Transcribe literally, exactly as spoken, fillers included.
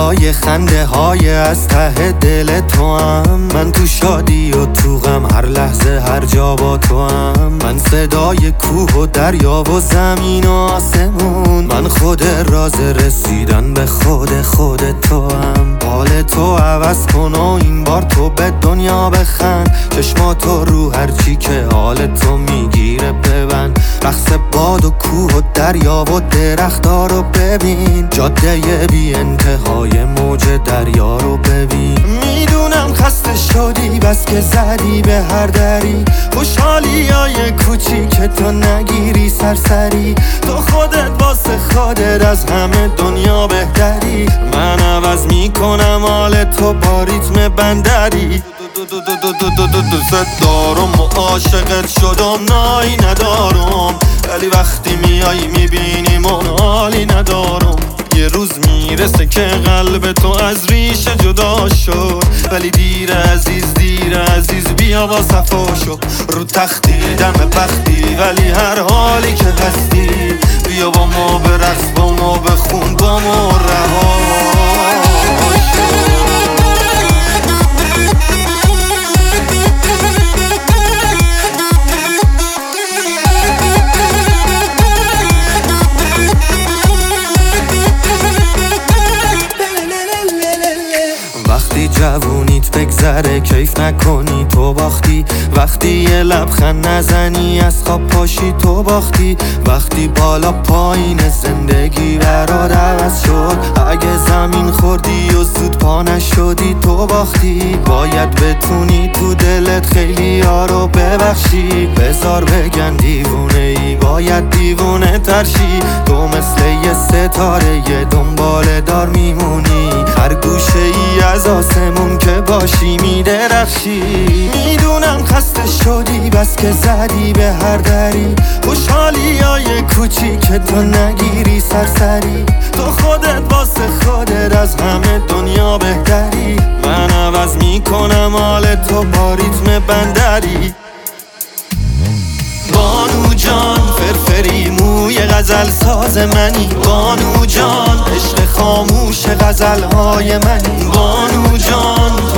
صدای خنده های از ته دل تو هم. من تو شادی و تو غم، هر لحظه هر جا با تو هم. من صدای کوه و دریا و زمین و آسمون. من خود راز رسیدن به خود خود تو هم. حال تو عوض کن و این بار تو به دنیا بخند. چشماتو رو هرچی که حال تو میگیره ببند. رقص باد و کوه و دریا و درخت‌ها رو ببین. جاده بی انتهای موج دریا رو ببین. میدونم خسته شدی بس که زدی به هر دری. خوشحالی های کوچیک تو نگیری سرسری. تو خودت واسه خودت از همه دنیا بهتری. من عوض میکنم حال تو با ریتم بندری. دوست دارم و عاشقت شدم، نایی ندارم. ولی وقتی میای میبینیم و حالی ندارم. یه روز میرسه که قلب تو از ریشه جدا شد. ولی دیر عزیز دیر عزیز بیا با صفا شو. رو تختی دم بختی ولی هر حالی که هستی. بیا با ما برقص با ما بخون با ما رها وقتی جوونیت بگذره کیف نکنی تو باختی. وقتی یه لبخند نزنی از خواب پاشی تو باختی. وقتی بالا پایین زندگی برات عوض شد. اگه زمین خوردی و زود پا نشدی تو باختی. باید بتونی تو دلت خیلی ها رو ببخشی. بذار بگن دیوونه ای باید دیوونه ترشی. تو مثل یه ستاره یه دنباله دار میمونی. هر گوشه ای از آسمون که باشی میدرخشی. میدونم خسته شدی بس که زدی به هر دری. خوشحالی های کوچیک تو نگیری سرسری. تو خودت واسه خودت از همه دنیا بهتری. من عوض میکنم حال تو با ریتم بندری. بانو جان فرفری موی غزل ساز منی. بانو جان عشق خاموش غزل های منی. بانو جان